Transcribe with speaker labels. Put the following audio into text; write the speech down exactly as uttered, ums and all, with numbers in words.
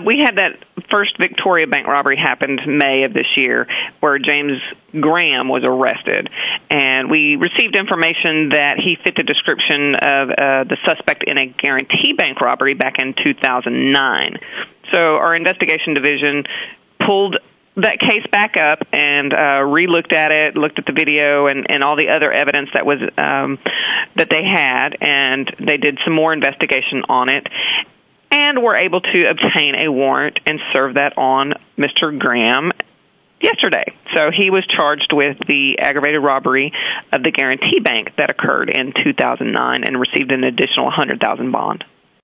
Speaker 1: We had that first Victoria Bank robbery happened May of this year where James Graham was arrested. And we received information that he fit the description of uh, the suspect in a Guarantee Bank robbery back in two thousand nine. So our investigation division pulled that case back up and uh, re-looked at it, looked at the video and, and all the other evidence that was um, that they had, and they did some more investigation on it, and were able to obtain a warrant and serve that on Mister Graham yesterday. So he was charged with the aggravated robbery of the Guarantee Bank that occurred in two thousand nine and received an additional one hundred thousand dollars bond.